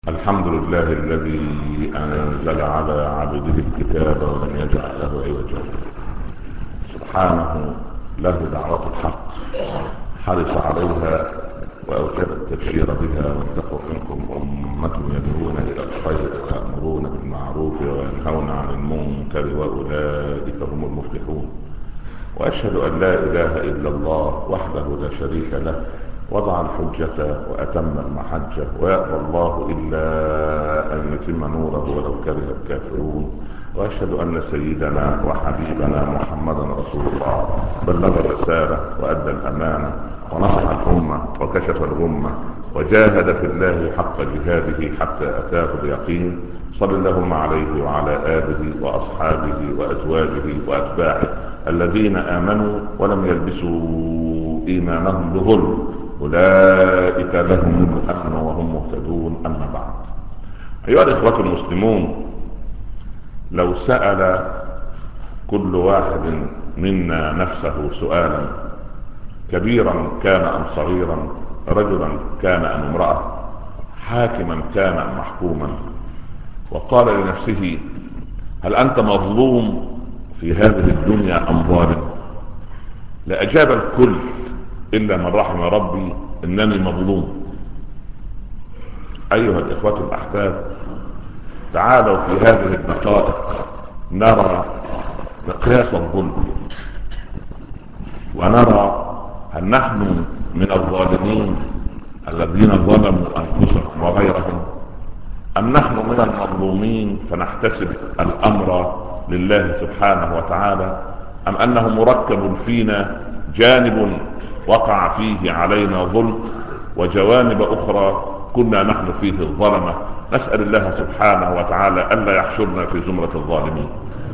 الحمد لله الذي أنزل على عبده الكتاب ولم يجعل له عوجا. سبحانه له دعوة الحق حرص عليها وأوجب التبشير بها، ولتكن منكم أمة يدعون إلى الخير ويأمرون بالمعروف وينهون عن المنكر وأولئك هم المفلحون. وأشهد أن لا إله إلا الله وحده لا شريك له، وضع الحجة وأتم المحجة، ويأبى الله إلا أن يتم نوره ولو كره الكافرون. وأشهد أن سيدنا وحبيبنا محمدا رسول الله بلغ الرسالة وأدى الأمانة ونصح الأمة وكشف الغمة وجاهد في الله حق جهاده حتى أتاه اليقين. صل اللهم عليه وعلى آله وأصحابه وأزواجه وأتباعه الذين آمنوا ولم يلبسوا إيمانهم بظلم، أولئك لهم الأمن وهم مهتدون. أما بعد، أيها الإخوة المسلمون، لو سأل كل واحد منا نفسه سؤالا، كبيرا كان أم صغيرا، رجلا كان أم امرأة، حاكما كان أم محكوما، وقال لنفسه: هل أنت مظلوم في هذه الدنيا أم ظالم؟ لأجاب الكل إلا من رحم ربي: إنني مظلوم. أيها الإخوة الأحباب، تعالوا في هذه الدقائق نرى مقياس الظلم، ونرى هل نحن من الظالمين الذين ظلموا أنفسهم وغيرهم، أم نحن من المظلومين فنحتسب الأمر لله سبحانه وتعالى، أم أنه مركب فينا جانب وقع فيه علينا ظلم وجوانب أخرى كنا نحن فيه الظلمة. نسأل الله سبحانه وتعالى ألا يحشرنا في زمرة الظالمين.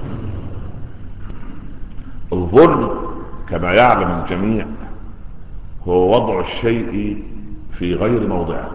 الظلم كما يعلم الجميع هو وضع الشيء في غير موضعه،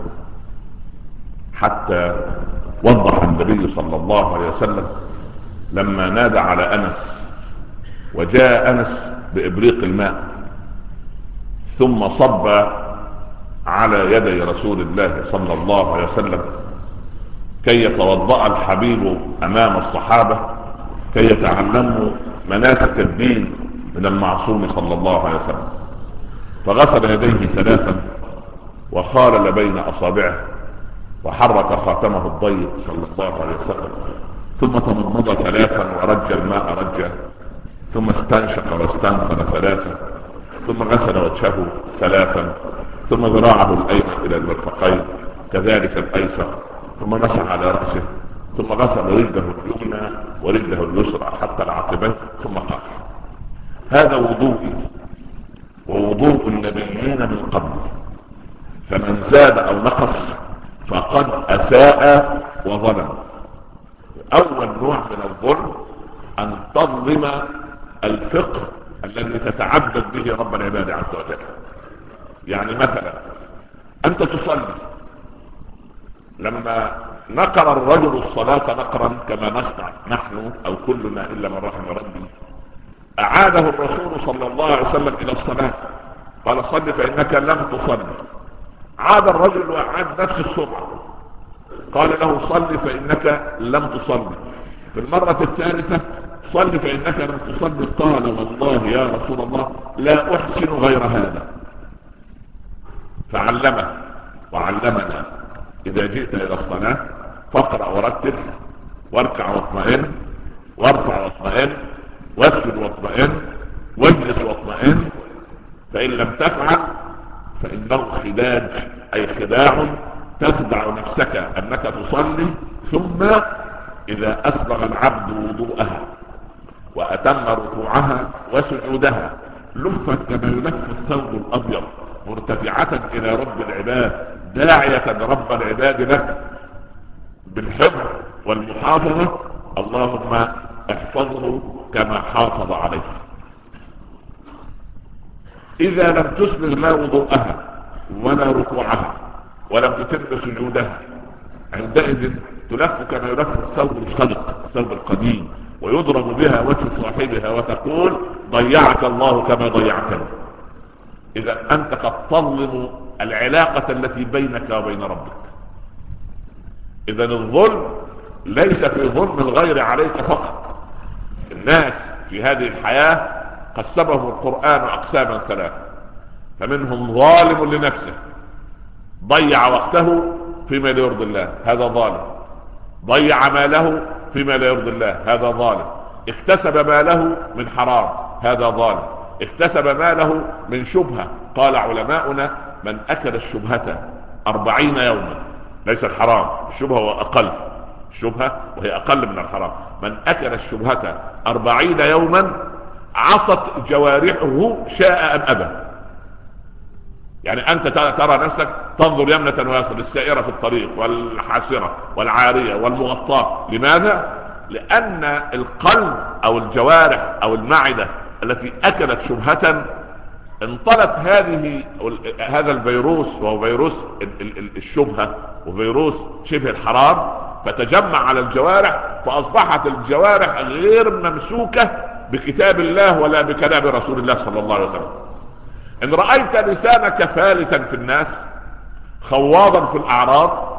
حتى وضح النبي صلى الله عليه وسلم لما نادى على أنس، وجاء أنس بإبريق الماء ثم صب على يدي رسول الله صلى الله عليه وسلم كي يتوضأ الحبيب أمام الصحابة، كي يتعلموا مناسك الدين من المعصوم صلى الله عليه وسلم. فغسل يديه ثلاثا وخالل بين أصابعه وحرك خاتمه الضيق صلى الله عليه وسلم، ثم تمضمض ثلاثا ورج الماء رجا، ثم استنشق واستنثر ثلاثا، ثم غسل وجهه ثلاثا، ثم ذراعه الأيمن إلى المرفقين كذلك الأيسر، ثم مسح على رأسه، ثم غسل رجله اليمنى ورجله اليسرى حتى العقبين، ثم قال: هذا وضوئي ووضوء النبيين من قبل، فمن زاد أو نقص فقد أساء وظلم. أول نوع من الظلم أن تظلم الفقه الذي تتعبد به رب العباد عز وجل. يعني مثلا أنت تصلي، لما نقر الرجل الصلاة نقرا كما نصنع نحن أو كلنا إلا من رحم ربي، أعاده الرسول صلى الله عليه وسلم إلى الصلاة، قال: صل فإنك لم تصلي. عاد الرجل وأعاد نفس السرعة، قال له: صل فإنك لم تصلي. في المرة الثالثة: صل فإنك لم تصلي. قال: والله يا رسول الله لا أحسن غير هذا. فعلمه وعلمنا: إذا جئت إلى الصلاة فاقرأ ورتل، واركع واطمئن، وارفع واطمئن، واسجد واطمئن، واجلس واطمئن، فإن لم تفعل فإنه خداج، أي خداع تخدع نفسك أنك تصلي، ثم إذا أسبغ العبد وضوءها وأتم ركوعها وسجودها لفت كما يلف الثوب الأبيض مرتفعة إلى رب العباد، داعية رب العباد لك بالحفظ والمحافظة. اللهم احفظه كما حافظ عليك. إذا لم تسبغ لا وضوءها ولا ركوعها ولم تتم سجودها، عندئذ تلف كما يلف الثوب الخلق، الثوب القديم، ويضرب بها وجه صاحبها وتقول: ضيعك الله كما ضيعتني. إذا أنت قد تظلم العلاقة التي بينك وبين ربك. اذا الظلم ليس في ظلم الغير عليك فقط. الناس في هذه الحياة قسمهم القرآن اقساما ثلاثة، فمنهم ظالم لنفسه ضيع وقته فيما لا يرضي الله، هذا ظالم. ضيع ماله فيما لا يرضي الله، هذا ظالم. اكتسب ماله من حرام، هذا ظالم. اكتسب ماله من شبهة. قال علماؤنا: من اكل الشبهة 40 يوما، ليس الحرام، الشبهة هو اقل، الشبهة وهي اقل من الحرام. من اكل الشبهة 40 يوما عصت جوارحه شاء ام ابى. يعني انت ترى نفسك تنظر يمنة ويسرى للسائرة في الطريق والحاسرة والعارية والمغطاة. لماذا؟ لان القلب او الجوارح او المعدة التي اكلت شبهة انطلت هذا الفيروس، وهو فيروس الشبهة وفيروس شبه الحرام، فتجمع على الجوارح، فاصبحت الجوارح غير ممسوكة بكتاب الله ولا بكلام رسول الله صلى الله عليه وسلم. ان رأيت لسانك فالتا في الناس، خواضا في الاعراض،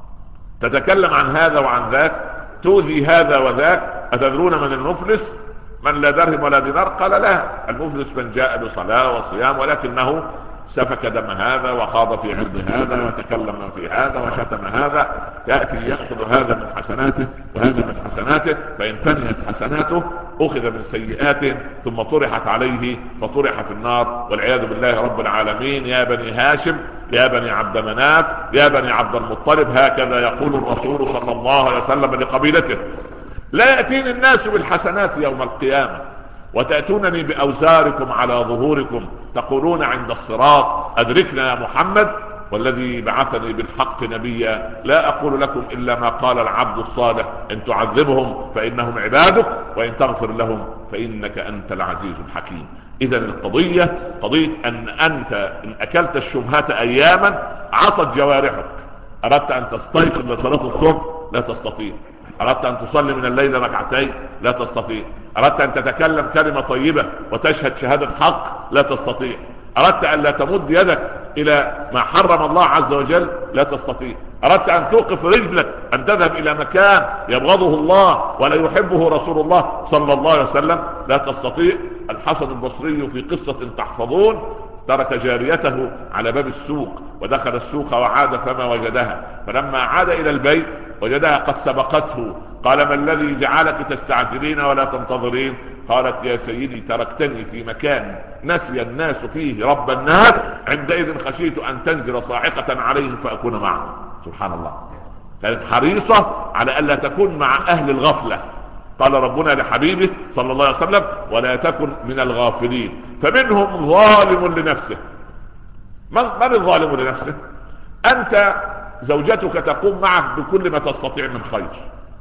تتكلم عن هذا وعن ذاك، تؤذي هذا وذاك. اتدرون من المفلس؟ من لا درهم ولا دينار. قال: لا، المفلس من جاء بصلاة وصيام ولكنه سفك دم هذا وخاض في عرض هذا وتكلم في هذا وشتم هذا. يأتي يأخذ هذا من حسناته وهذا من حسناته، فإن فنيت حسناته أخذ من سيئاته ثم طرحت عليه فطرح في النار والعياذ بالله رب العالمين. يا بني هاشم، يا بني عبد مناف، يا بني عبد المطلب، هكذا يقول الرسول صلى الله عليه وسلم لقبيلته: لا يأتيني الناس بالحسنات يوم القيامة وتأتونني بأوزاركم على ظهوركم، تقولون عند الصراط: أدركنا يا محمد، والذي بعثني بالحق نبيا لا أقول لكم إلا ما قال العبد الصالح: إن تعذبهم فإنهم عبادك وإن تغفر لهم فإنك أنت العزيز الحكيم. إذا القضية قضية أن أنت إن أكلت الشبهة أياما عصت جوارحك. أردت أن تستيقظ لصلاة الصبح، لا تستطيع. أردت أن تصلي من الليل ركعتين، لا تستطيع. أردت أن تتكلم كلمة طيبة وتشهد شهادة حق، لا تستطيع. أردت أن لا تمد يدك إلى ما حرم الله عز وجل، لا تستطيع. أردت أن توقف رجلك أن تذهب إلى مكان يبغضه الله ولا يحبه رسول الله صلى الله عليه وسلم، لا تستطيع. الحسن البصري في قصة تحفظون ترك جاريته على باب السوق ودخل السوق وعاد فما وجدها، فلما عاد إلى البيت وجدها قد سبقته. قال: ما الذي جعلك تستعجلين ولا تنتظرين؟ قالت: يا سيدي تركتني في مكان نسي الناس فيه رب الناس، عندئذ خشيت أن تنزل صاعقة عليهم فأكون معهم. سبحان الله، كانت حريصة على ألا تكون مع أهل الغفلة. قال ربنا لحبيبه صلى الله عليه وسلم: ولا تكن من الغافلين. فمنهم ظالم لنفسه. من الظالم لنفسه؟ أنت زوجتك تقوم معك بكل ما تستطيع من خير،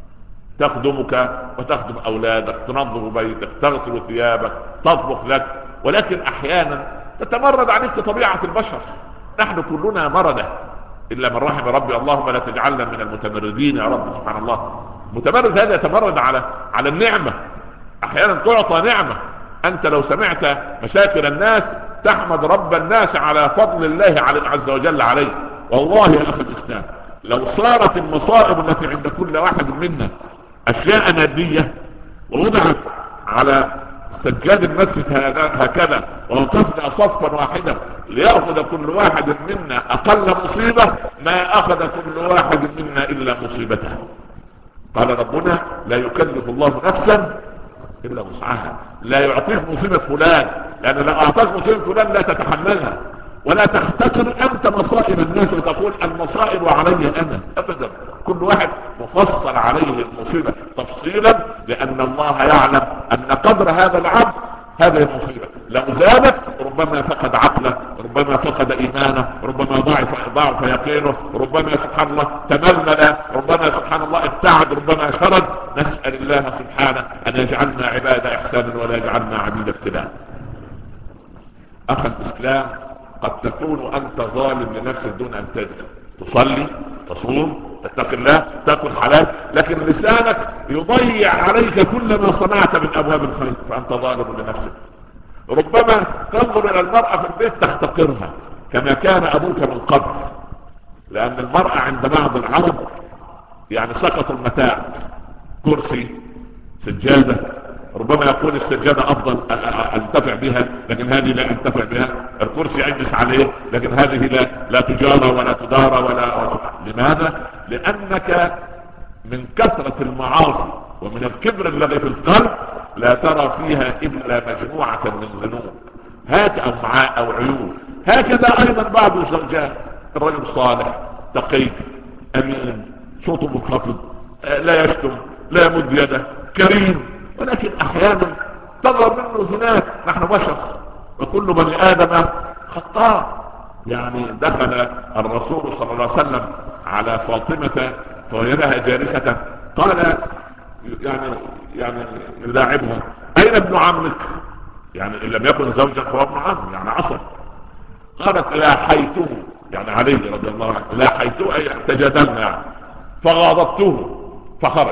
تخدمك وتخدم أولادك، تنظف بيتك، تغسل ثيابك، تطبخ لك، ولكن أحيانا تتمرد عليك طبيعة البشر. نحن كلنا مردة إلا من رحم ربي. اللهم لا تجعلنا من المتمردين يا رب. سبحان الله، متمرد هذا يتمرد على النعمة. أحيانا تعطى نعمة، أنت لو سمعت مشاكل الناس تحمد رب الناس على فضل الله عز وجل عليه. والله يا أخي الإسلام، لو صارت المصائب التي عند كل واحد منا أشياء مادية ووضعت على سجاد المسجد هكذا ووقفنا صفا واحدا ليأخذ كل واحد منا أقل مصيبة، ما أخذ كل واحد منا إلا مصيبته. قال ربنا: لا يكلف الله نفسا إلا وسعها. لا يعطيك مصيبة فلان، لأن لو أعطاك مصيبة فلان لا تتحملها، ولا تختتر أنت مصائب الناس وتقول المصائب علي أنا، أبدا. كل واحد مفصل عليه المصيبة تفصيلا، لأن الله يعلم أن قدر هذا العبد هذه المصيبة لو زادت ربما فقد عقله، ربما فقد إيمانه، ربما ضعف يقينه، ربما سبحان الله تململ، ربما سبحان الله ابتعد، ربما شرد. نسأل الله سبحانه أن يجعلنا عباد إحسان ولا يجعلنا عبيد ابتلاء. أخي الإسلام، قد تكون أنت ظالم لنفسك دون أن تدري، تصلي، تصوم، تتقي الله، تأكل حلال، لكن لسانك يضيع عليك كل ما صنعت من أبواب الخير، فأنت ظالم لنفسك. ربما تنظر إلى المرأة في البيت تحتقرها كما كان أبوك من قبل، لأن المرأة عند بعض العرب يعني سقط المتاع، كرسي، سجادة، ربما يقول السجادة افضل انتفع بها لكن هذه لا انتفع بها، الكرسي اجلس عليه لكن هذه لا تجارى ولا تدارى ولا. لماذا؟ لانك من كثرة المعاصي ومن الكبر الذي في القلب لا ترى فيها الا مجموعة من ذنوب او عيوب. هكذا ايضا بعض الزوجات، الرجل صالح تقي امين صوته منخفض لا يشتم لا يمد يده كريم، ولكن احيانا تظهر منه زنات. نحن بشر وكل بني ادم خطاء. يعني دخل الرسول صلى الله عليه وسلم على فاطمة فوجدها جالسة، قال يعني يلاعبها: اين ابن عمك؟ يعني ان لم يكن زوجا فهو ابن عم، يعني عصب. قالت: لاحيته، يعني علي رضي الله عنه، لاحيته اي تجادلنا يعني، فغاضبته فخرج.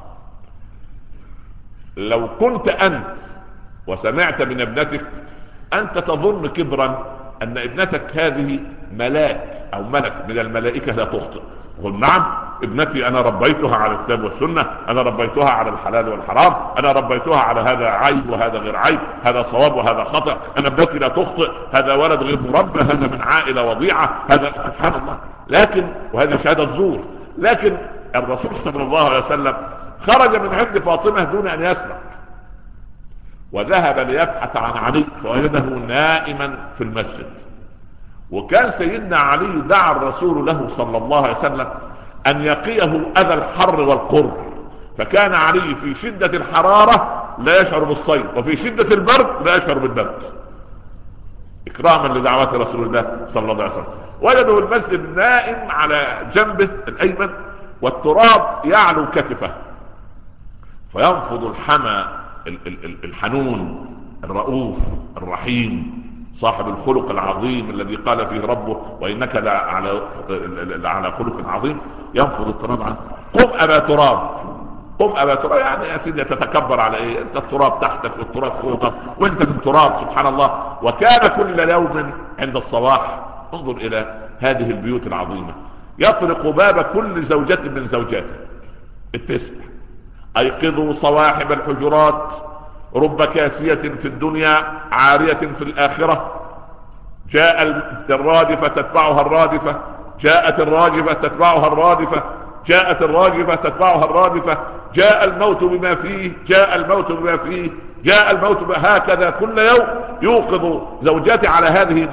لو كنت انت وسمعت من ابنتك انت تظن كبرا ان ابنتك هذه ملاك او ملك من الملائكة لا تخطئ. قل: نعم ابنتي انا ربيتها على الكتاب والسنة، انا ربيتها على الحلال والحرام، انا ربيتها على هذا عيب وهذا غير عيب، هذا صواب وهذا خطأ، انا ابنتي لا تخطئ، هذا ولد غير مربى، هذا من عائلة وضيعة، هذا سبحان الله. لكن وهذه شهادة زور. لكن الرسول صلى الله عليه وسلم خرج من عند فاطمة دون ان يسمع، وذهب ليبحث عن علي فوجده نائما في المسجد. وكان سيدنا علي دعا الرسول له صلى الله عليه وسلم ان يقيه اذى الحر والقر، فكان علي في شدة الحرارة لا يشعر بالصيد، وفي شدة البرد لا يشعر بالبرد، اكراما لدعوات رسول الله صلى الله عليه وسلم. وجده المسجد نائم على جنبه الايمن والتراب يعلو كتفه، فينفض الحمى الحنون الرؤوف الرحيم صاحب الخلق العظيم الذي قال فيه ربه: وإنك لعلى خلق عظيم. ينفض التراب عنه: قم أبا تراب، قم أبا تراب. يعني يا سيدي تتكبر على ايه؟ انت التراب تحتك والتراب فوقك وانت من تراب، سبحان الله. وكان كل يوم عند الصباح، انظر الى هذه البيوت العظيمة، يطرق باب كل زوجة من زوجاته التسع: ايقظوا صواحب الحجرات، رب كاسية في الدنيا عارية في الآخرة. جاء الرادفة تتبعها الرادفة، جاءت الراجفة تتبعها الرادفة، جاءت الراجفة تتبعها الرادفة، جاء الموت بما فيه، جاء الموت بما فيه، جاء الموت هكذا كل يوم يوقظ زوجاتي على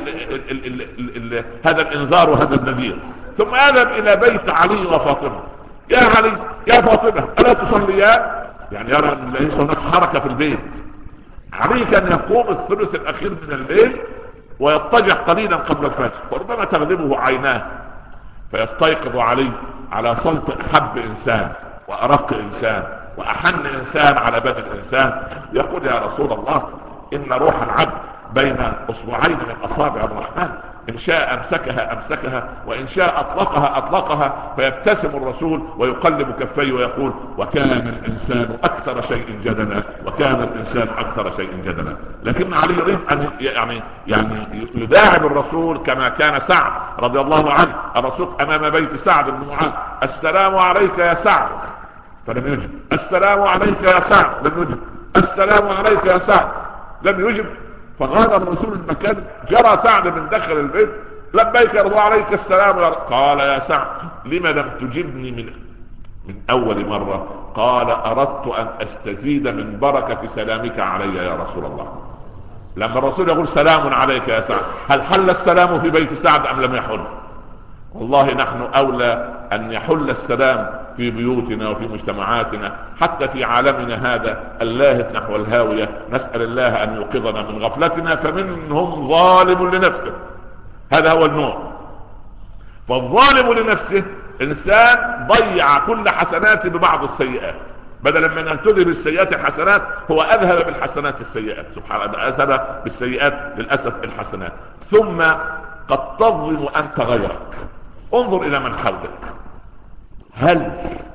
هذا الانذار وهذا النذير. ثم يذهب الى بيت علي وفاطمة: يا علي يا فاطمة الا تصليان؟ يعني يرى ان ليس هناك حركة في البيت. علي كان يقوم الثلث الاخير من الليل ويضطجع قليلا قبل الفجر، فربما تغلبه عيناه فيستيقظ علي على صوت احب انسان وارق انسان واحن انسان على بدن الانسان، يقول: يا رسول الله، ان روح العبد بين اصبعين من اصابع الرحمن، ان شاء امسكها امسكها وان شاء اطلقها اطلقها. فيبتسم الرسول ويقلب كفيه ويقول: وكان الانسان اكثر شيء جدلا، وكان الانسان اكثر شيء جدلا. لكن علي يريد ان يعني يداعب الرسول كما كان سعد رضي الله عنه. الرسول امام بيت سعد بن معاذ: السلام عليك يا سعد، فلم يجب. السلام عليك يا سعد، لم يجب. السلام عليك يا سعد، لم يجب. فغادر الرسول المكان، جرى سعد من داخل البيت: لبيك يرضى عليك السلام. قال: يا سعد لما لم تجبني من اول مرة؟ قال: اردت ان استزيد من بركة سلامك علي يا رسول الله. لما الرسول يقول: سلام عليك يا سعد، هل حل السلام في بيت سعد ام لم يحل؟ والله نحن اولى ان يحل السلام في بيوتنا وفي مجتمعاتنا، حتى في عالمنا هذا اللاهث نحو الهاوية. نسأل الله ان يوقظنا من غفلتنا، فمنهم ظالم لنفسه، هذا هو النوع. فالظالم لنفسه انسان ضيع كل حسناته ببعض السيئات، بدلا من ان تذهب السيئات الحسنات هو اذهب بالحسنات السيئات، سبحان الله، اذهب بالسيئات للاسف الحسنات. ثم قد تظلم انت غيرك. انظر الى من حولك، هل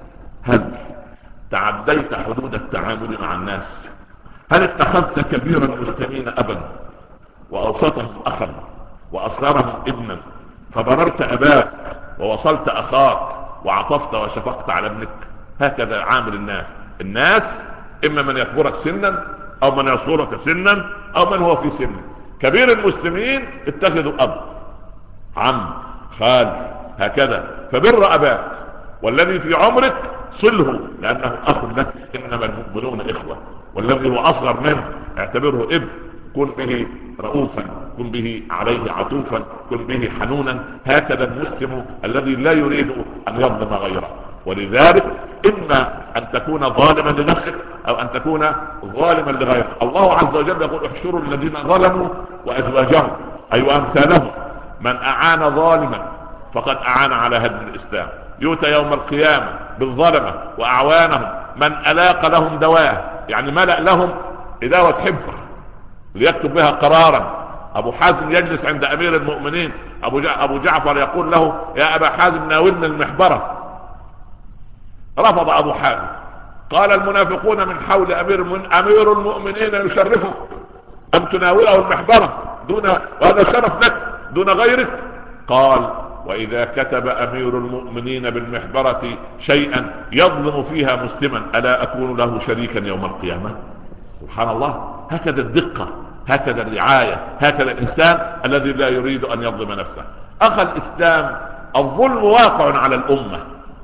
تعديت حدود التعامل مع الناس؟ هل اتخذت كبير المسلمين ابا واوسطهم اخا واصغرهم ابنا، فبررت اباك ووصلت اخاك وعطفت وشفقت على ابنك. هكذا عامل الناس اما من يكبرك سنا او من يصغرك سنا او من هو في سن. كبير المسلمين اتخذوا اب، عم، خال، هكذا. فبر اباك والذي في عمرك صله لانه اخ لك، انما المؤمنون اخوه. والذي هو اصغر منه اعتبره ابن، كن به رؤوفا، كن به عليه عطوفا، كن به حنونا. هكذا المسلم الذي لا يريد ان يظلم غيره. ولذلك اما ان تكون ظالما لنفسك او ان تكون ظالما لغيرك. الله عز وجل يقول احشروا الذين ظلموا وازواجهم اي امثالهم. من اعان ظالما فقد اعان على هدم الاسلام. يؤتى يوم القيامة بالظلمة واعوانهم من الاق لهم دواه، يعني ملأ لهم اداوة حبر ليكتب بها قرارا. ابو حازم يجلس عند امير المؤمنين، ابو جعفر يقول له يا ابا حازم ناولنا المحبرة. رفض ابو حازم، قال المنافقون من حول امير المؤمنين يشرفك ان تناوله المحبرة وهذا شرف لك دون غيرك. قال واذا كتب امير المؤمنين بالمحبرة شيئا يظلم فيها مسلما الا اكون له شريكا يوم القيامة؟ سبحان الله. هكذا الدقة، هكذا الرعاية، هكذا الانسان الذي لا يريد ان يظلم نفسه. اخي الاسلام، الظلم واقع على الامة،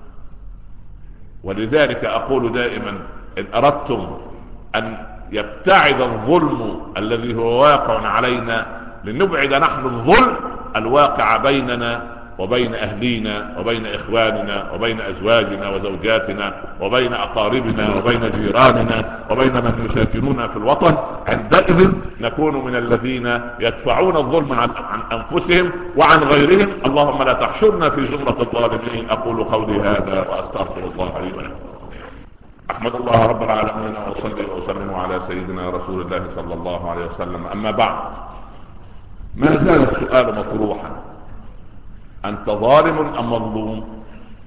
ولذلك اقول دائما ان اردتم ان يبتعد الظلم الذي هو واقع علينا لنبعد نحن الظلم الواقع بيننا وبين اهلينا وبين اخواننا وبين ازواجنا وزوجاتنا وبين اقاربنا وبين جيراننا وبين من يساكنون في الوطن، عندئذ نكون من الذين يدفعون الظلم عن انفسهم وعن غيرهم. اللهم لا تحشرنا في زمرة الظالمين. اقول قولي هذا واستغفر الله لي ولكم. احمد الله رب العالمين واصلي واسلم على سيدنا رسول الله صلى الله عليه وسلم. اما بعد، ما زال السؤال مطروحا: انت ظالم ام مظلوم؟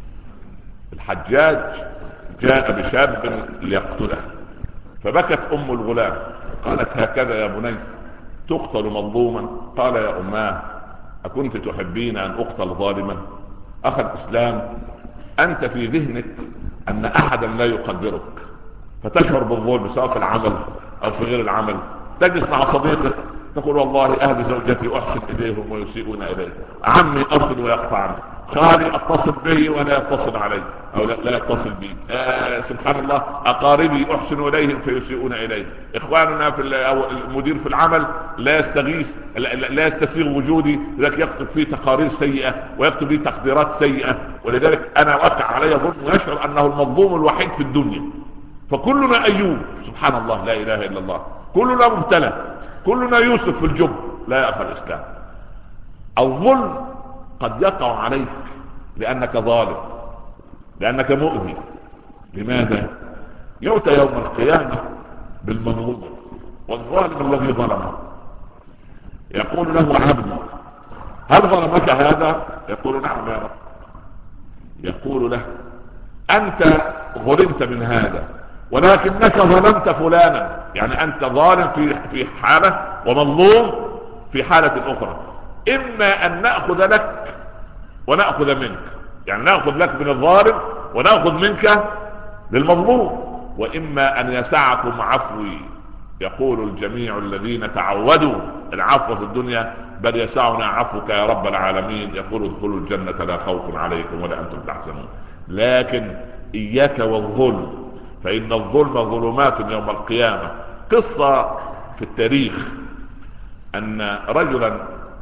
الحجاج جاء بشاب ليقتله، فبكت ام الغلام قالت هكذا يا بني تقتل مظلوما؟ قال يا اماه اكنت تحبين ان اقتل ظالما؟ اخي الاسلام، انت في ذهنك ان احدا لا يقدرك فتشعر بالظلم سواء في العمل او في غير العمل. تجلس مع صديقك تقول والله اهل زوجتي احسن اليهم ويسيئون الي، عمي اصل ويقطع عني، خالي اتصل به ولا يتصل علي او لا يتصل بي، سبحان الله، اقاربي احسن اليهم فيسيئون الي، اخواننا في المدير في العمل لا يستغيث لا يستسيغ وجودي، لذلك يكتب فيه تقارير سيئة ويكتب فيه تقديرات سيئة. ولذلك انا وقع علي ظلم ويشعر انه المظلوم الوحيد في الدنيا. فكلنا ايوب، سبحان الله، لا اله الا الله، كلنا مبتلى، كلنا يوسف في الجب. لا يا اخي الاسلام، الظلم قد يقع عليك لانك ظالم، لانك مؤذي. لماذا؟ يؤتى يوم القيامة بالمظلوم والظالم الذي ظلمه، يقول له عبدي هل ظلمك هذا؟ يقول نعم يا رب. يقول له انت ظلمت من هذا ولكنك ظلمت فلانا، يعني انت ظالم في حالة ومظلوم في حالة اخرى. اما ان نأخذ لك ونأخذ منك، يعني نأخذ لك من الظالم ونأخذ منك للمظلوم، واما ان يسعكم عفوي. يقول الجميع الذين تعودوا العفو في الدنيا بل يسعنا عفوك يا رب العالمين. يقول ادخلوا الجنة لا خوف عليكم ولا انتم تحزنون. لكن اياك والظلم، فان الظلم ظلمات يوم القيامة. قصة في التاريخ ان رجلا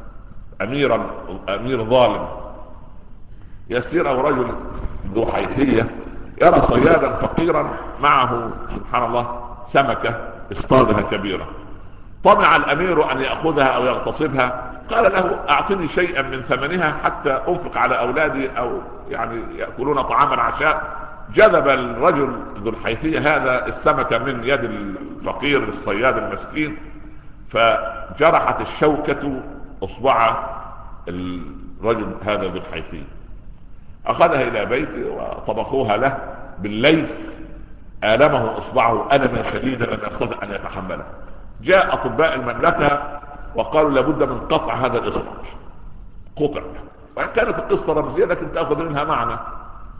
امير ظالم يسير او رجل ذو حيثية يرى صيادا فقيرا معه سبحان الله سمكة اصطادها كبيرة. طمع الامير ان يأخذها او يغتصبها، قال له اعطني شيئا من ثمنها حتى انفق على اولادي او يعني يأكلون طعام العشاء. جذب الرجل ذو الحيثية هذا السمكة من يد الفقير الصياد المسكين، فجرحت الشوكة اصبع الرجل هذا ذو الحيثية. اخذها الى بيته وطبخوها له بالليل، آلمه اصبعه ألما شديدا لم يستطع ان يتحمله. جاء اطباء المملكة وقالوا لابد من قطع هذا الاصبع. قطع، وكانت القصة رمزية لكن تأخذ منها معنى.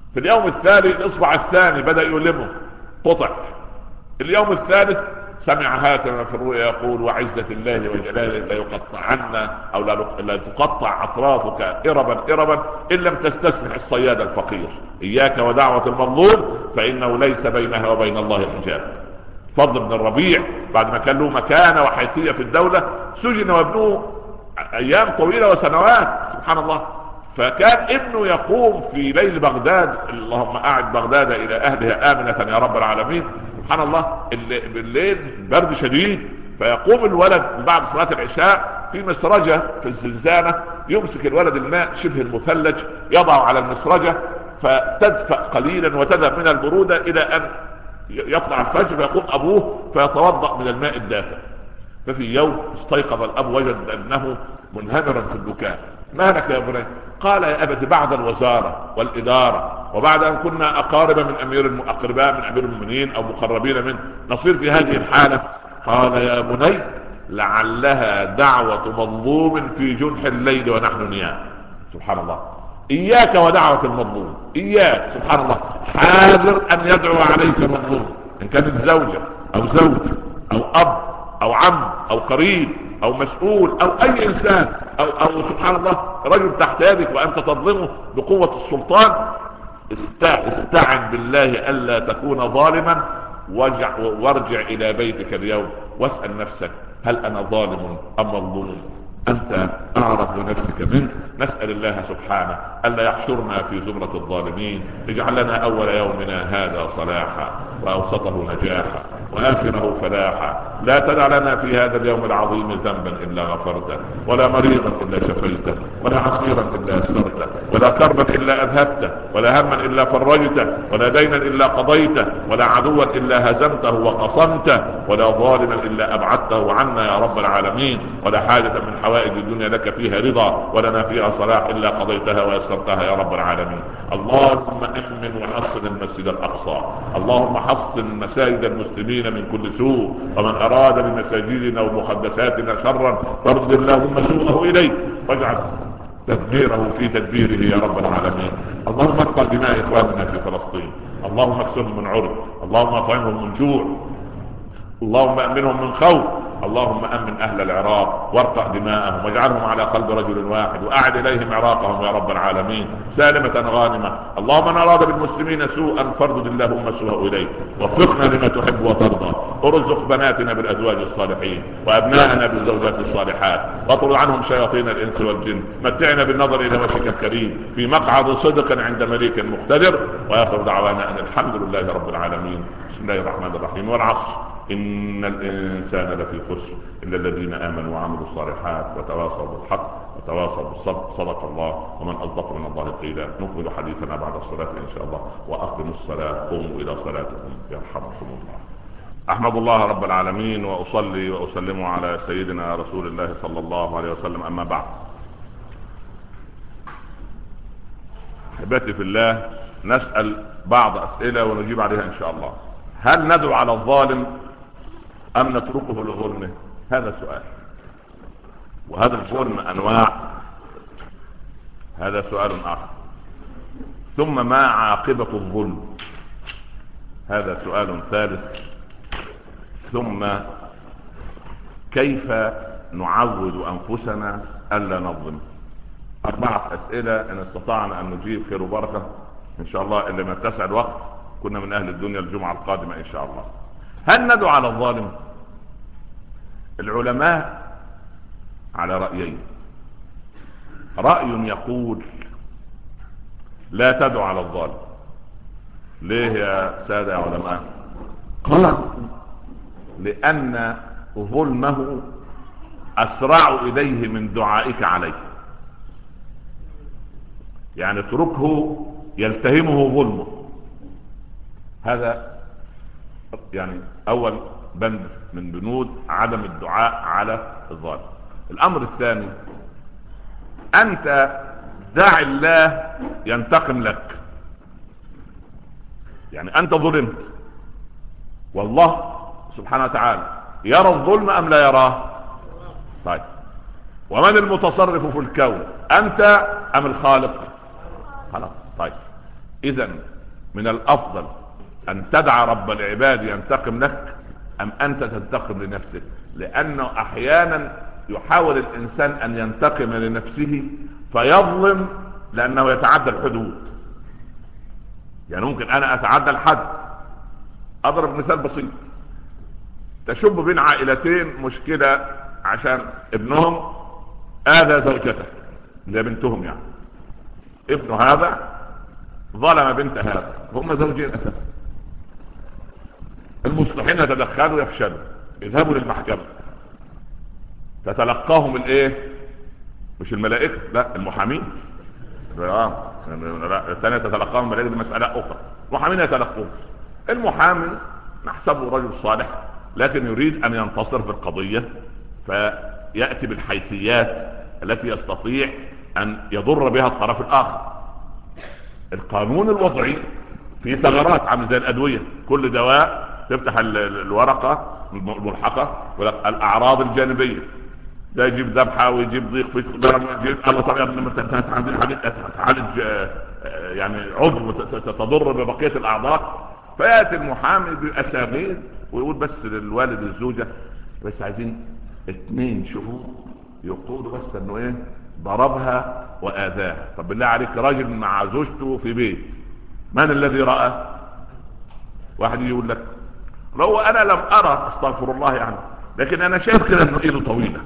في اليوم الثاني الاصبع الثاني بدأ يؤلمه، قطع. اليوم الثالث سمع هاتفا في الرؤيا يقول وعزة الله وجلاله لا يقطعن او لا تقطع اطرافك اربا اربا ان لم تستسمح الصياد الفقير. اياك ودعوة المظلوم فانه ليس بينها وبين الله حجاب. فضل بن الربيع بعد ما كان له مكانة وحيثية في الدولة سجن وابنه ايام طويلة وسنوات، سبحان الله. فكان ابنه يقوم في ليل بغداد، اللهم اعد بغداد الى اهلها امنة يا رب العالمين، سبحان الله. بالليل برد شديد، فيقوم الولد بعد صلاة العشاء في مسرجة في الزنزانة، يمسك الولد الماء شبه المثلج يضعه على المسرجة فتدفأ قليلا وتذهب من البرودة الى ان يطلع الفجر، فيقوم ابوه فيتوضأ من الماء الدافئ. ففي يوم استيقظ الاب وجد ابنه منهمرا في البكاء. ما لك يا بني؟ قال يا ابت بعد الوزارة والادارة وبعد ان كنا اقارب من اقرباء من امير المؤمنين او مقربين منه نصير في هذه الحالة. قال يا بني لعلها دعوة مظلوم في جنح الليل ونحن نيام. سبحان الله. اياك ودعوة المظلوم، اياك، سبحان الله. حاذر ان يدعو عليك مظلوم، ان كانت زوجة او زوج او اب او عم او قريب او مسؤول او اي انسان او سبحان الله رجل تحت يدك وانت تظلمه بقوة السلطان. استعن بالله الا تكون ظالما، وارجع الى بيتك اليوم واسأل نفسك هل انا ظالم ام مظلوم؟ انت اعرف بنفسك منك. نسأل الله سبحانه الا يحشرنا في زمرة الظالمين. اجعل لنا اول يومنا هذا صلاحا واوسطه نجاحا واخره فلاحا. لا تدع لنا في هذا اليوم العظيم ذنبا الا غفرته، ولا مريضا الا شفيته، ولا عصيرا الا يسرته، ولا كربا الا اذهبته، ولا هما الا فرجته، ولا دينا الا قضيته، ولا عدوا الا هزمته وقصمته، ولا ظالما الا ابعدته عنا يا رب العالمين. ولا حاجة من حوائج الدنيا لك فيها رضا ولنا فيها صلاح الا قضيتها ويسرتها يا رب العالمين. اللهم امن وحصن المسجد الاقصى، اللهم حصن مساجد المسلمين من كل سوء، ومن اراد بمساجدنا ومقدساتنا شرا فرد اللهم سوءه اليه واجعل تدبيره في تدبيره يا رب العالمين. اللهم اتقى دماء اخواننا في فلسطين، اللهم اكسرهم من عرض، اللهم اطعمهم من جوع، اللهم امنهم من خوف، اللهم امن اهل العراق وارفع دماءهم واجعلهم على قلب رجل واحد واعد اليهم عراقهم يا رب العالمين سالمة غانمة. اللهم من اراد بالمسلمين سوءا فاردد اللهم سوءه اليه، وفقنا لما تحب وترضى، ارزق بناتنا بالازواج الصالحين وابنائنا بالزوجات الصالحات، واطرد عنهم شياطين الانس والجن، متعنا بالنظر الى وجهك الكريم في مقعد صدق عند مليك مقتدر. واخر دعوانا ان الحمد لله رب العالمين. بسم الله الرحمن الرحيم. والعصر إن الإنسان لفي خسر إلا الذين آمنوا وعملوا الصالحات وتواصوا بالحق وتواصوا بالصبر. صدق الله ومن أصدق من الله قيلا. نكمل حديثنا بعد الصلاة إن شاء الله. وأقيموا الصلاة، قوموا إلى صلاتكم يرحمكم الله. أحمد الله رب العالمين وأصلي وأسلم على سيدنا رسول الله صلى الله عليه وسلم. أما بعد، أحبتي في الله، نسأل بعض أسئلة ونجيب عليها إن شاء الله. هل ندعو على الظالم أم نتركه لظلمه؟ هذا سؤال. وهذا الظلم أنواع، هذا سؤال آخر. ثم ما عاقبة الظلم؟ هذا سؤال ثالث. ثم كيف نعود أنفسنا ألا نظلم؟ 4 أسئلة إن استطعنا أن نجيب خير وبركة إن شاء الله. اللي ما اتسع الوقت كنا من أهل الدنيا الجمعة القادمة إن شاء الله. هل ندعو على الظالم؟ العلماء على رأيين. رأي يقول لا تدعو على الظالم. ليه يا سادة يا علماء؟ قال لأن ظلمه أسرع إليه من دعائك عليه. يعني اتركه يلتهمه ظلمه. هذا يعني أول بند من بنود عدم الدعاء على الظالم. الأمر الثاني، أنت دع الله ينتقم لك. يعني أنت ظلمت والله سبحانه وتعالى يرى الظلم أم لا يراه؟ طيب، ومن المتصرف في الكون، أنت أم الخالق؟ خلاص. طيب، اذا من الافضل ان تدع رب العباد ينتقم لك ام انت تنتقم لنفسك؟ لانه احيانا يحاول الانسان ان ينتقم لنفسه فيظلم لانه يتعدى الحدود. يعني ممكن انا اتعدى الحد. اضرب مثال بسيط. تشب بين عائلتين مشكلة عشان ابنهم اذى زوجته اللي بنتهم، يعني ابن هذا ظلم بنت هذا، هم زوجين اساسا. المصلحين يتدخلوا يفشلوا، يذهبوا للمحكمة، تتلقاهم الايه؟ مش الملائكة، لا المحامين. الثانية تتلقاهم الملائكة، دي مسألة اخرى. المحامين يتلقوه. المحامي نحسبه رجل صالح لكن يريد ان ينتصر في القضية، فيأتي بالحيثيات التي يستطيع ان يضر بها الطرف الاخر. القانون الوضعي فيه ثغرات عامل زي الادوية. كل دواء تفتح الورقة الملحقة الاعراض الجانبية، ده يجيب ذبحة ويجيب ضيق في يجيب الله طبعا تعالج يعني عضو تضر ببقية الاعضاء. فيأتي المحامي بأسامير ويقول بس للوالد والزوجة بس عايزين 2 شهود يقولوا بس انه ايه ضربها واذاها. طب بالله عليك، راجل مع زوجته في بيت، من الذي رأى؟ واحد يقول لك لو انا لم ارى، استغفر الله يعني، لكن انا شايف كده انه ايده طويلة.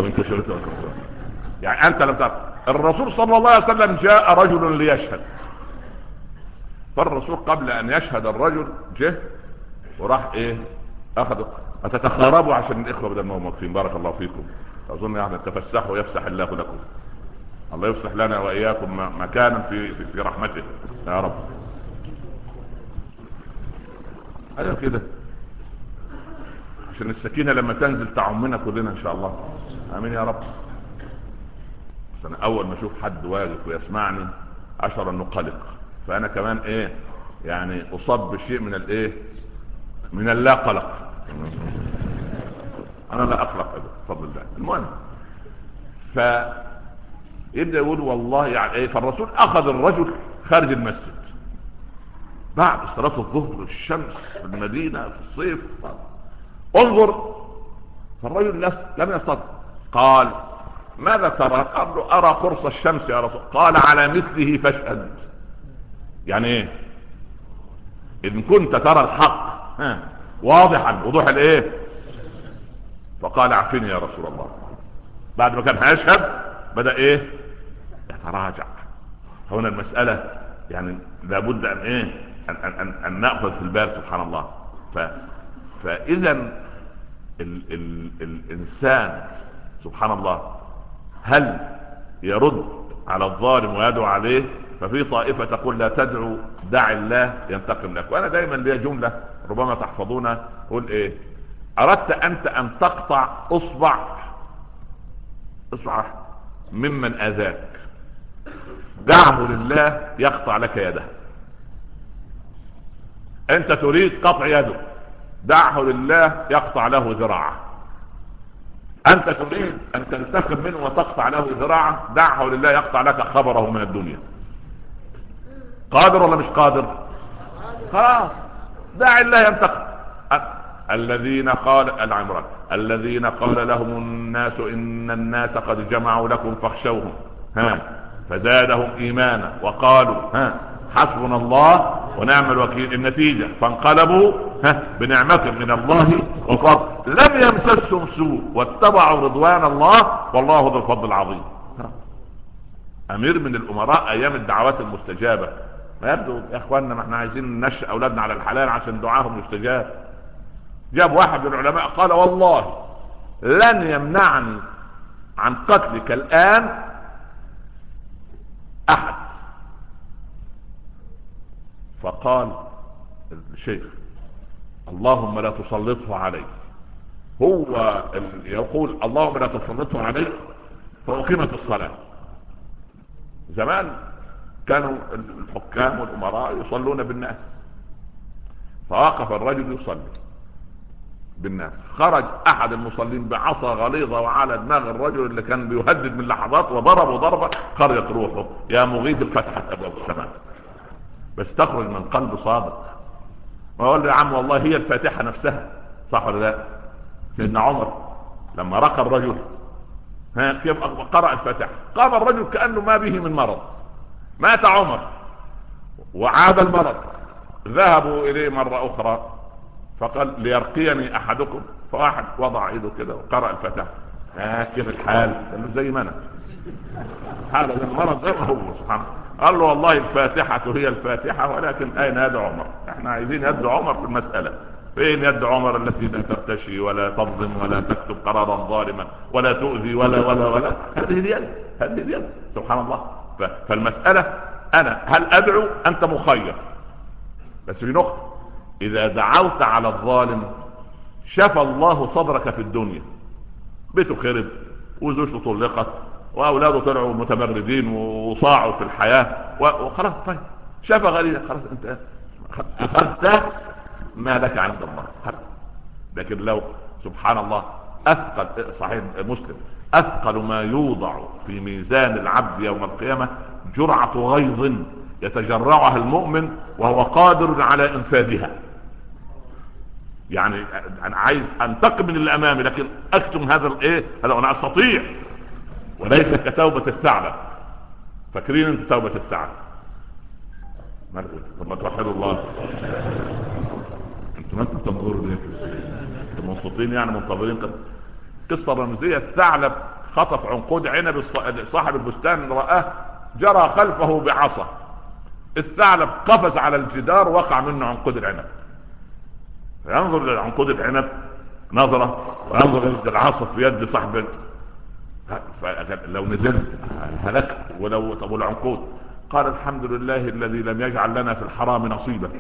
يعني انت لم ترى. الرسول صلى الله عليه وسلم جاء رجل ليشهد، فالرسول قبل ان يشهد الرجل جه وراح ايه اخذ. اتتخاربوا عشان الاخوة بدل ما هم واقفين، بارك الله فيكم. اظن يعني تفسحوا يفسح الله لكم. الله يفسح لنا واياكم مكانا في رحمته يا رب. هذا كده عشان السكينة لما تنزل تعمنا كلنا ان شاء الله، امين يا رب. بس انا اول ما اشوف حد واقف ويسمعني اشعر انه قلق، فانا كمان ايه يعني اصاب بشيء من الايه من اللا قلق. انا لا اقلق بفضل الله. المهم فيبدأ يقول والله يعني ايه. فالرسول اخذ الرجل خارج المسجد بعد صلاة الظهر، الشمس في المدينة في الصيف. انظر، فالرجل لم يستطع. قال ماذا ترى؟ قال له ارى قرص الشمس يا رسول. قال على مثله فاشهد. يعني ايه؟ ان كنت ترى الحق واضحا وضوح الايه. فقال اعفني يا رسول الله. بعد ما كان هيشهد بدأ ايه يتراجع. هنا المسألة يعني لابد ان ايه ان نأخذ في البال. سبحان الله. فاذا الانسان سبحان الله هل يرد على الظالم ويدعو عليه؟ ففي طائفة تقول لا تدعو، دع الله ينتقم لك. وانا دايما لي جملة ربما تحفظونها، قول ايه؟ اردت انت ان تقطع اصبع ممن اذاك، دعه لله يقطع لك يده. انت تريد قطع يده، دعه لله يقطع له ذراعه. انت تريد ان تنتقم منه وتقطع له ذراعه، دعه لله يقطع لك خبره من الدنيا. قادر ولا مش قادر؟ خلاص دع الله ينتقم. الذين قال العمران الذين قال لهم الناس ان الناس قد جمعوا لكم فاخشوهم فزادهم ايمانا وقالوا حسبنا الله ونعم الوكيل. النتيجة فانقلبوا بنعمة من الله وفضل لم يمسسهم سوء واتبعوا رضوان الله والله ذو الفضل العظيم. امير من الامراء ايام الدعوات المستجابة ما يبدو يا اخواننا ما احنا عايزين ننشئ اولادنا على الحلال عشان دعاهم يستجاب. جاب واحد من العلماء قال والله لن يمنعني عن قتلك الان احد. فقال الشيخ اللهم لا تسلطه علي. هو يقول اللهم لا تسلطه علي فأقيمت الصلاة. زمان كانوا الحكام والأمراء يصلون بالناس، فوقف الرجل يصلي بالناس. خرج احد المصلين بعصا غليظة وعلى دماغ الرجل اللي كان بيهدد من لحظات وضربه ضربة خرجت روحه. يا مغيث فتحت ابواب السماء. بس تخرج من قلب صادق. وأقول له يا عم والله هي الفاتحة نفسها، صح ولا لا؟ سيدنا عمر لما رقى الرجل كيف قرأ الفاتحة، قام الرجل كأنه ما به من مرض، مات عمر وعاد المرض، ذهبوا إليه مرة أخرى فقال ليرقيني أحدكم، فواحد وضع ايده كده وقرأ الفاتحة، كيف الحال؟ قال له زي ما أنا، حاله زي المرض زي ما هو. سبحانه قال له والله الفاتحة هي الفاتحة، ولكن أين يد عمر؟ احنا عايزين يد عمر في المسألة. فين يد عمر التي لا ترتشي ولا تظلم ولا تكتب قرارا ظالما ولا تؤذي ولا هذه اليد، هذه اليد. سبحان الله. فالمسألة أنا هل أدعو؟ أنت مخير، بس في نقطة، إذا دعوت على الظالم شفى الله صدرك في الدنيا، بيته خرب وزوجته طلقت واولاده طلعوا متمردين وصاعوا في الحياة وخلاص، طيب شفى غريب، خلاص انت اخذت ما لك عند الله خلاص. لكن لو سبحان الله اثقل، صحيح مسلم، اثقل ما يوضع في ميزان العبد يوم القيامة جرعة غيظ يتجرعها المؤمن وهو قادر على انفاذها. يعني انا عايز انتقم من اللي امامي لكن اكتم هذا هذا وانا استطيع، وليس كتوبة الثعلب. فاكرين انت توبة الثعلب؟ لما توحدوا الله انتم تنظروا ليه؟ انتم منصتين يعني منتظرين. قصة رمزية، الثعلب خطف عنقود عنب، صاحب البستان رآه جرى خلفه بعصا، الثعلب قفز على الجدار وقع منه عنقود العنب، ينظر لعنقود العنب نظرة وينظر الى العصا في يد صاحب، لو نزلت هلكت، ولو طب العنقود، قال الحمد لله الذي لم يجعل لنا في الحرام نصيبا.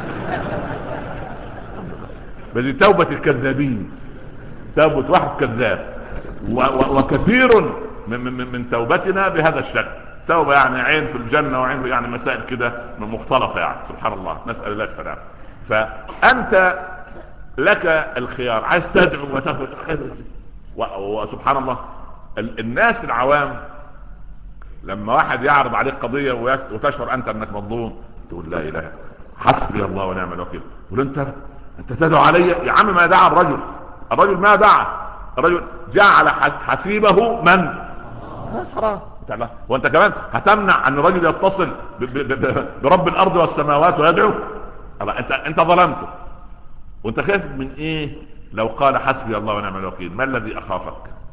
بذي توبة الكذابين، توبة واحد كذاب. وكثير من توبتنا بهذا الشكل، توبة يعني عين في الجنة وعين في يعني مسائل كده مختلطة، يعني سبحان الله، نسأل الله السلامة. فأنت لك الخيار، عايز تدعو وتاخذ خير. وسبحان الله الناس العوام لما واحد يعرض عليك قضية وتشعر انت انك مظلوم، تقول لا اله حسبي الله ونعم الوكيل. تقول انت تدعو علي يا عم؟ ما دعا الرجل ما دعا، الرجل جعل حسيبه من خلاص. وانت كمان هتمنع ان الرجل يتصل برب الارض والسماوات ويدعو؟ انت ظلمته. وانت خايف من ايه؟ لو قال حسبي الله ونعم الوكيل، ما الذي اخافك؟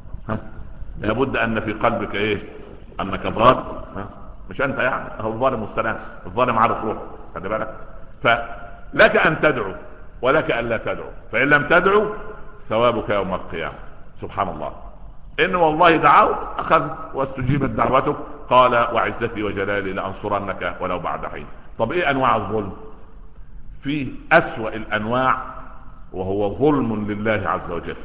لابد ان في قلبك انك ظالم، مش انت يعني، هو الظالم والسلام، الظالم عارف روحه، خلي بالك. فلك ان تدعو ولك ان لا تدعو، فان لم تدعو ثوابك يوم القيامة. سبحان الله. ان والله دعوت اخذت واستجيبت دعوتك، قال وعزتي وجلالي لانصرنك ولو بعد حين. طب ايه انواع الظلم؟ في اسوأ الانواع وهو ظلم لله عز وجل،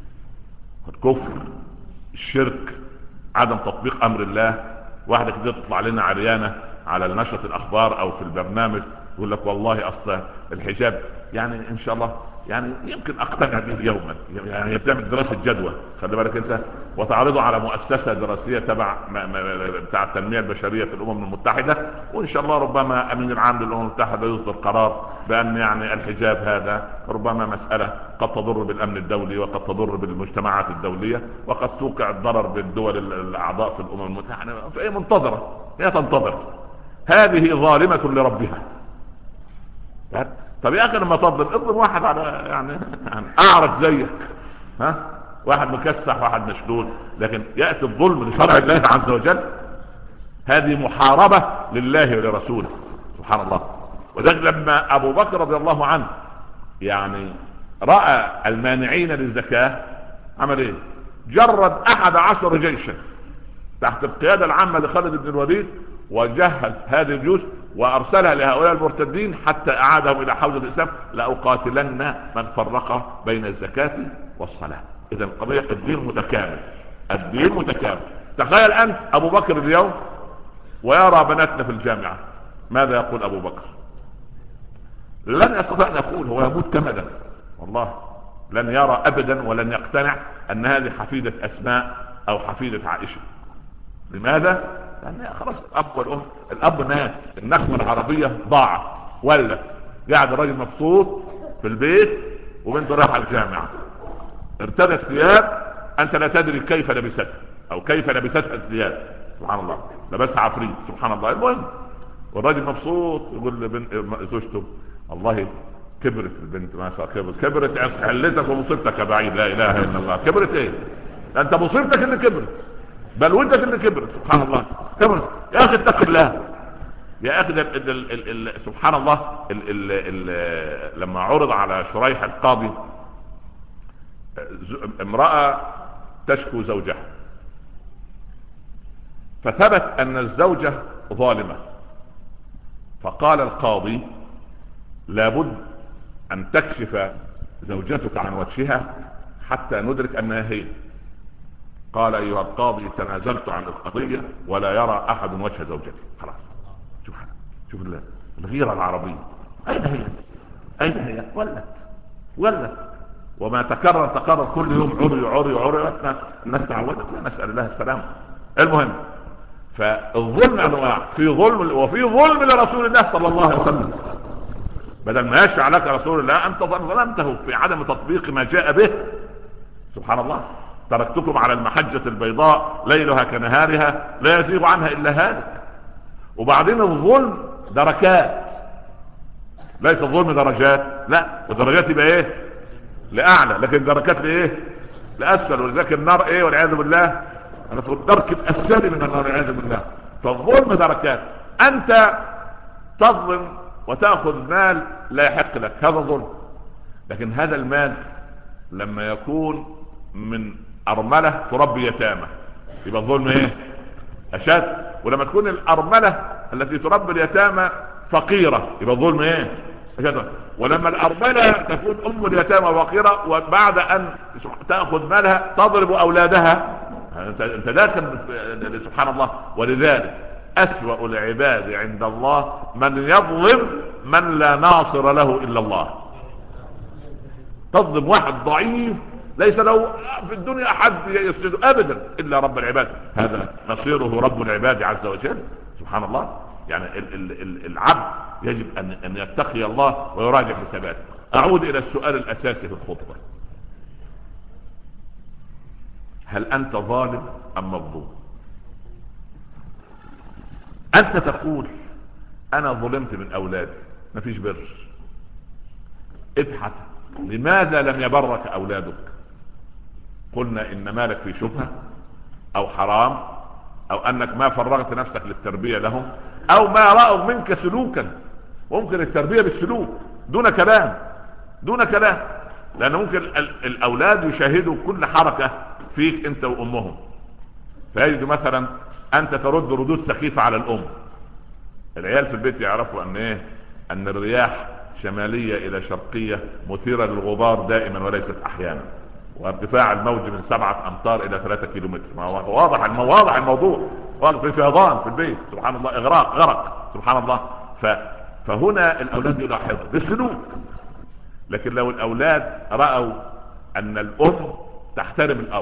الكفر، الشرك، عدم تطبيق امر الله. واحدة كده تطلع لنا عريانة على نشرة الاخبار او في البرنامج يقول لك والله اصلا الحجاب يعني ان شاء الله يعني يمكن اقتنع به يوما، يعني بتعمل دراسة جدوى، خلي بالك انت، وتعرضه على مؤسسة دراسية تبع بتاع التنمية البشرية في الامم المتحدة، وان شاء الله ربما امين العام للامم المتحدة يصدر قرار بان يعني الحجاب هذا ربما مسألة قد تضر بالامن الدولي وقد تضر بالمجتمعات الدولية وقد توقع الضرر بالدول الاعضاء في الامم المتحدة. فايه منتظرة؟ هي تنتظر، هذه ظالمة لربها. طب يا اخي لما اظلم واحد على يعني اعرج زيك، واحد مكسح واحد مشلول، لكن يأتي الظلم لشرع الله عز وجل، هذه محاربة لله ولرسوله. سبحان الله. وذلك لما ابو بكر رضي الله عنه يعني رأى المانعين للزكاة عمل ايه؟ جرد 11 جيشا تحت القيادة العامة لخالد بن الوليد، وجهز هذه الجيوش وارسلها لهؤلاء المرتدين حتى اعادهم الى حوزة الاسلام، لاقاتلن من فرق بين الزكاة والصلاة. اذا القضية الدين متكامل، الدين متكامل. تخيل انت ابو بكر اليوم ويرى بناتنا في الجامعة، ماذا يقول ابو بكر؟ لن يستطيع ان يقول، هو يموت كمدا، والله لن يرى ابدا ولن يقتنع ان هذه حفيدة اسماء او حفيدة عائشة. لماذا؟ لان خلاص الاب والام، الاب مات، النخمه العربيه ضاعت ولت، قاعد الراجل مبسوط في البيت وبنته رايحه الجامعه، ارتدت ثياب انت لا تدري كيف لبستها او كيف لبستها الثياب، سبحان الله، لبسها عفريت، سبحان الله. المهم والراجل مبسوط يقول زوجته والله كبرت البنت، ما شاء الله كبرت حلتك ومصيبتك يا بعيد، لا اله الا الله. كبرت ايه؟ انت مصيبتك اللي كبرت، بل ودك اللي كبرت، سبحان الله. كبرت يا اخي، اتق الله يا اخي. سبحان الله. لما عرض على شريح القاضي امرأة تشكو زوجها، فثبت ان الزوجة ظالمة، فقال القاضي لابد ان تكشف زوجتك عن وجهها حتى ندرك انها هي. قال ايها القاضي تنازلت عن القضية ولا يرى احد وجه زوجتي. خلاص. شوف الغيرة العربية. اين هي؟ اين هي؟ ولت وما تكرر كل يوم عري. الناس تعودت، نسأل الله السلامة. المهم، فالظلم انواع، في ظلم وفي ظلم لرسول الله صلى الله عليه وسلم. بدل ما يشفع لك رسول الله انت ظلمته في عدم تطبيق ما جاء به، سبحان الله. تركتكم على المحجة البيضاء ليلها كنهارها لا يزيغ عنها الا هالك. وبعدين الظلم دركات، ليس الظلم درجات، لا، ودرجات يبقى ايه؟ لاعلى، لكن دركات لايه؟ لاسفل. ولذلك النار ايه؟ والعياذ بالله انا في الدرك الاسفل من النار والعياذ بالله. فالظلم دركات، انت تظلم وتأخذ مال لا يحق لك، هذا ظلم. لكن هذا المال لما يكون من أرملة تربي يتامى يبقى الظلم ايه؟ أشد. ولما تكون الأرملة التي تربي اليتامى فقيرة يبقى الظلم ايه؟ أشد. ولما الأرملة تكون أم اليتامى فقيرة وبعد أن تأخذ مالها تضرب أولادها، انت داخل سبحان الله. ولذلك أسوأ العباد عند الله من يظلم من لا ناصر له إلا الله. تظلم واحد ضعيف ليس له في الدنيا أحد يسنده أبدا إلا رب العباد، هذا نصيره رب العباد عز وجل، سبحان الله. يعني العبد يجب أن يتقي الله ويراجع حساباته. أعود إلى السؤال الأساسي في الخطبة: هل أنت ظالم أم مظلوم؟ أنت تقول أنا ظلمت من أولادي، مفيش بر. ابحث لماذا لم يبرك أولادك. قلنا إن مالك في شبهة أو حرام، أو أنك ما فرغت نفسك للتربية لهم، أو ما رأوا منك سلوكا. ممكن التربية بالسلوك دون كلام، لأن ممكن الأولاد يشاهدوا كل حركة فيك أنت وأمهم، فيجدوا مثلا أنت ترد ردود سخيفة على الأم. العيال في البيت يعرفوا أن إيه؟ أن الرياح شمالية إلى شرقية مثيرة للغبار دائما وليست أحيانا، وارتفاع الموج من 7 أمتار إلى 3 كيلومتر. ما هو واضح الموضوع، واضح في فيضان في البيت، سبحان الله، غرق، سبحان الله. فهنا الأولاد يلاحظوا بالسلوك. لكن لو الأولاد رأوا أن الأم تحترم الأب،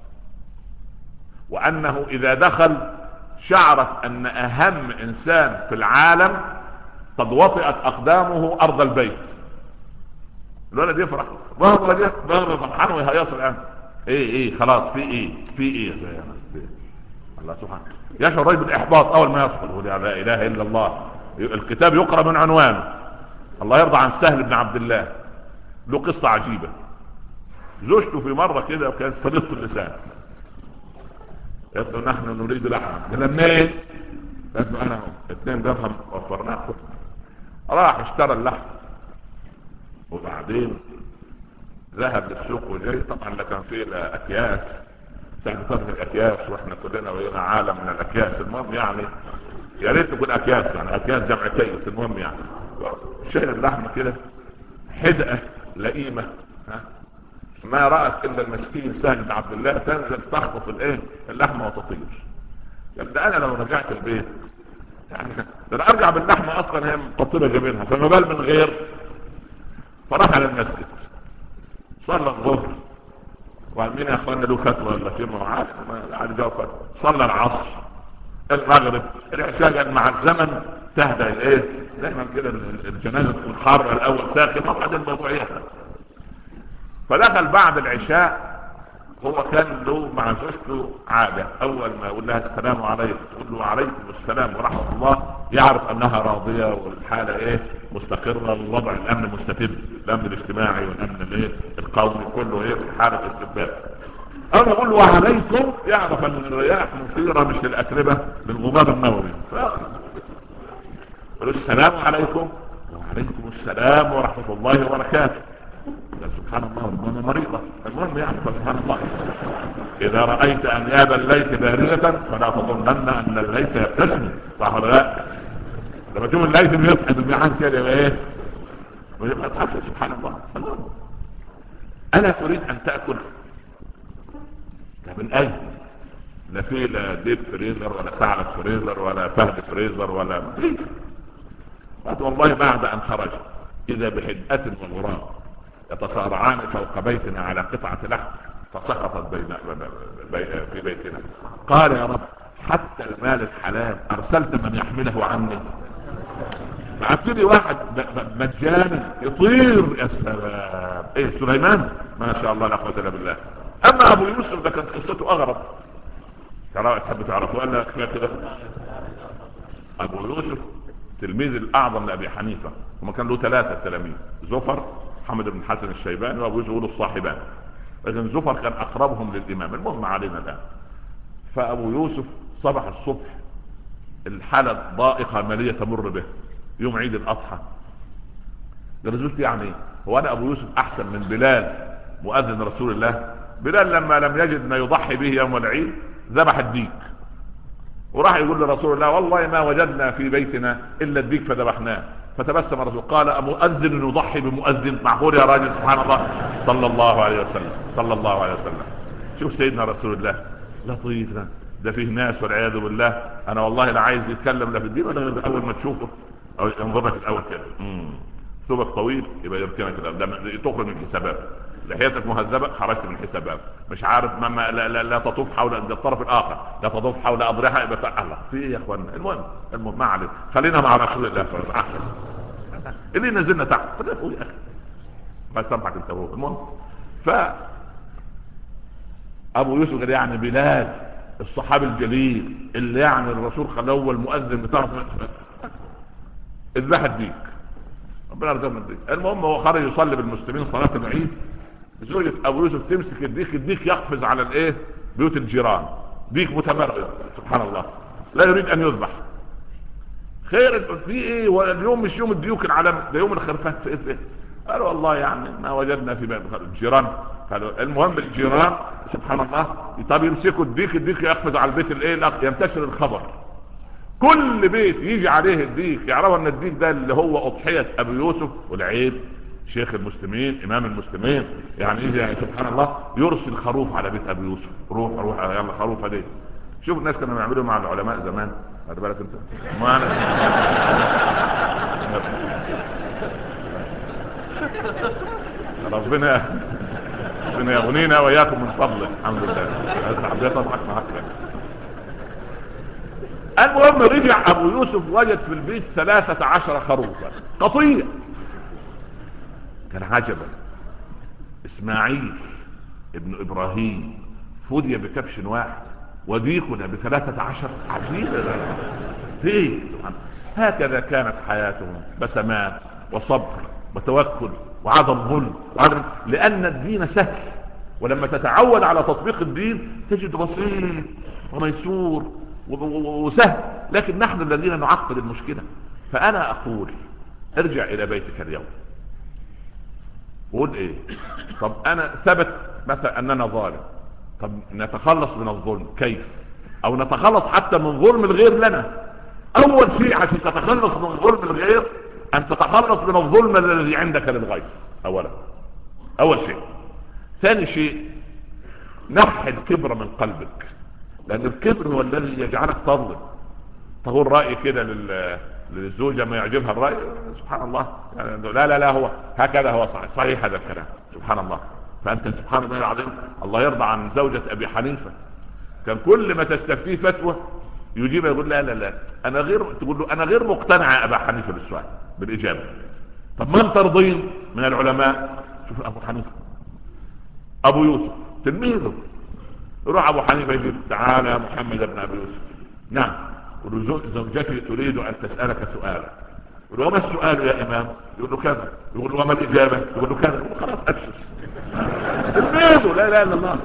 وأنه إذا دخل شعرت أن أهم إنسان في العالم قد وطئت أقدامه أرض البيت، الولد يفرح، بابا فرحان ويهيص الآن. إيه خلاص، في إيه الله سبحانه. يشعر رجل بالإحباط أول ما يدخل، يقول لا إله إلا الله. الكتاب يقرأ من عنوانه. الله يرضى عن سهل بن عبد الله، له قصة عجيبة. زوجته في مرة كده وكانت صديقة اللسان، قالت له نحن نريد لحمة. قال منين؟ قالت له أنا 2 درهم وفرناه. راح اشترى اللحم، وبعدين ذهب للسوق وجاي. طبعا كان فيه أكياس، ساعة طرف الأكياس، واحنا كلنا وينا عالم من الأكياس. المهم يعني يا ريت تكون أكياس، يعني أكياس جمع كيس. المهم يعني شايل اللحمة كده حدقة لئيمة، ما رأت إلا المسكين سهل بن عبد الله تنزل تخطف اللحمة وتطير. يعني ده أنا لو رجعت البيت يعني ده أرجع باللحمة أصلا هي مقطبة جميلها، فما بال من غير. فراح على المسجد صلى الظهر، ومين يا أخوانا له فتوى ولا كلمة عارف؟ عارف جاوب فتوى. صلى العصر المغرب، العشاء مع الزمن تهدى الايه دايما كده، الجنازه تكون حاره الاول ساخنه وبعدين الموضوع يهدى. فدخل بعد العشاء، هو كان له مع زوجته عاده اول ما يقول لها السلام عليكم تقول له وعليكم السلام ورحمه الله، يعرف انها راضيه والحاله ايه مستقره والوضع الامن مستتب، الامن الاجتماعي والامن الايه القومي كله ايه في حاله استقبال. انا اقول له وعليكم يعرف ان الرياح مثيره مش للاتربه للغبار النووي، السلام عليكم وعليكم السلام ورحمه الله وبركاته. سبحان الله المهم مريضة، المهم يعني سبحان الله. إذا رأيت أنياب الليث باردة فلا تظنن أن الليث يبتسم، صح ولا لا؟ لما تشوف الليث بيضحك بالمعان كده يبقى إيه؟ ما تخافش سبحان الله. المهم ألا تريد أن تأكل؟ من أين؟ لا في لا ديب فريزر ولا ثعلب فريزر ولا فهد فريزر ولا قالت والله بعد أن خرج إذا بحدأة وغراب يتصارعان فوق بيتنا على قطعة لحم فسقطت في بيتنا. قال يا رب حتى المال الحلال ارسلت من يحمله عني؟ بعتلي واحد مجانا يطير. يا سلام، ايه سليمان ما شاء الله لا قوة الا بالله. اما ابو يوسف ده كانت قصته اغرب، تحب تعرفوا ولا كده؟ ابو يوسف تلميذ الاعظم لابي حنيفة، وما كان له 3 تلاميذ، زفر، محمد بن حسن الشيباني، وابو يوسف الصاحبان، لكن زفر كان اقربهم للامام. المهم علينا الان. فابو يوسف صبح الصبح الحالة ضائقة مالية تمر به يوم عيد الاضحى. لرزوشت يعني هو انا ابو يوسف احسن من بلال مؤذن رسول الله؟ بلال لما لم يجد ما يضحي به يوم العيد ذبح الديك، وراح يقول لرسول الله والله ما وجدنا في بيتنا الا الديك فذبحناه. فتبسم الرسول قال مؤذن يضحي بمؤذن؟ معقول يا راجل؟ سبحان الله، صلى الله عليه وسلم، صلى الله عليه وسلم. شوف سيدنا رسول الله لطيف، ده فيه ناس والعياذ بالله انا والله لا عايز يتكلم لا في الدين ولا غير اول ما تشوفه او ينظر لك الاول كده ثوبك طويل يبقى يركنك كده، تخرج من حسابات، لحيتك مهذبه خرجت من حسابات، مش عارف ما لا تطوف حول الطرف الاخر، لا تطوف حول اضرحه يبقى الله في ايه يا اخوانا. المهم ما علينا، خلينا مع رسول الله صلى الله عليه وسلم اللي نزلنا تحت خلينا فوق يا اخي ما يسامحك انت هو. المهم ف ابو يوسف قال يعني بلال الصحابي الجليل اللي يعني الرسول خلاه هو المؤذن بتاعه اذبح الديك، ربنا يرزقنا الديك. المهم هو خرج يصلي بالمسلمين صلاه العيد، زوجة ابو يوسف تمسك الديك يقفز على الايه بيوت الجيران، ديك متمرد سبحان الله لا يريد ان يذبح. خير في ايه؟ واليوم مش يوم الديوك العالمي، ده يوم الخرفان. في ايه؟ قالوا والله يعني ما وجدنا في بيت الجيران. قالوا المهم الجيران سبحان الله طب يمسكوا الديك يقفز على البيت الايه، ينتشر الخبر، كل بيت يجي عليه الديك يعرفوا ان الديك ده اللي هو اضحية ابو يوسف. والعيد شيخ المسلمين امام المسلمين يعني يجي يعني سبحان الله يرسل خروف على بيت ابو يوسف، روح يلا خروفه دي. شوف الناس كانوا يعملوا مع العلماء زمان، خد بالك انت ما أنا... ربنا يغنينا واياكم من فضله الحمد لله. بس حبيت اضحك معاك. المهم رجع ابو يوسف وجد في البيت 13 خروفا قطيع. كان عجبا، اسماعيل ابن ابراهيم فدي بكبش واحد وديكنا ب13 عجيبة. ليه؟ هكذا كانت حياتهم، بسمات وصبر وتوكل وعدم ظلم لان الدين سهل، ولما تتعود على تطبيق الدين تجد بسيط وميسور وسهل، لكن نحن الذين نعقد المشكلة. فانا اقول ارجع الى بيتك اليوم وقول ايه؟ طب انا ثبت مثلا اننا ظالم، طب نتخلص من الظلم كيف؟ او نتخلص حتى من ظلم الغير لنا. اول شيء عشان تتخلص من ظلم الغير ان تتخلص من الظلم الذي عندك للغير اولا، اول شيء. ثاني شيء نحي الكبر من قلبك، لان الكبر هو الذي يجعلك تظلم. تقول رأي كده للزوجة ما يعجبها الرأي سبحان الله يعني لا هو هكذا هو صحيح هذا الكلام سبحان الله. فأنت سبحان الله العظيم الله يرضى عن زوجة أبي حنيفة، كان كل ما تستفتيه فتوى يجيب يقول لا لا لا انا غير، تقول له انا غير مقتنع يا ابا حنيفه بالسؤال بالاجابه. طب من ترضين من العلماء؟ شوف ابو حنيفه، ابو يوسف تلميذه، يروح ابو حنيفه يقول تعالى يا محمد بن ابي يوسف، نعم، زوجتي تريد ان تسالك سؤالا. يقول له وما السؤال يا امام؟ يقول له كذا. يقول له وما الاجابه؟ يقول له كذا. خلاص ابشر تلميذه، لا اله الا الله.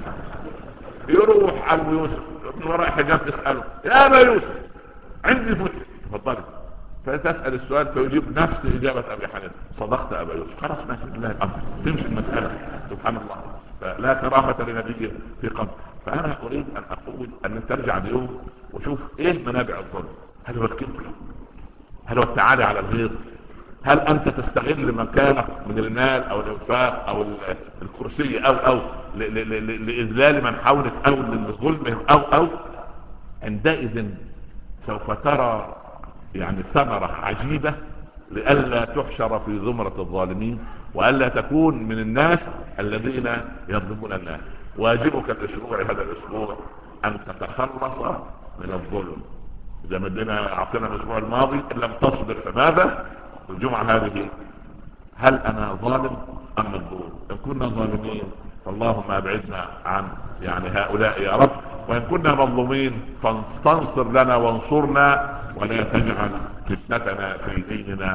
يروح ابو يوسف من وراء حجاب تساله يا ابا يوسف عندي فتوى، تفضلي. فتسال السؤال فيجيب نفس اجابه ابي حنيفه، صدقت ابا يوسف، خلاص ماشي بالله الامر، تمشي المساله. سبحان الله، فلا كرامه لنبي في قبر. فانا اريد ان اقول ان ترجع اليوم وشوف ايه منابع الظلم. هل هو الكبر؟ هل هو التعالي على الغير؟ هل انت تستغل مكانك من المال او الانفاق او الكرسي او لاذلال من حولك او لظلمهم او عندئذ سوف ترى يعني ثمرة عجيبة لئلا تحشر في زمرة الظالمين، وألا تكون من الناس الذين يظلمون الناس. واجبك الاسبوع هذا الاسبوع ان تتخلص من الظلم زي ما ادينا اعطينا الاسبوع الماضي. ان لم تصبر فماذا؟ الجمعة هذه هل انا ظالم ام مظلوم؟ ان كنا ظالمين فاللهم ابعدنا عن يعني هؤلاء يا رب، وان كنا مظلومين فاستنصر لنا وانصرنا، ولا تجعل فتنتنا في ديننا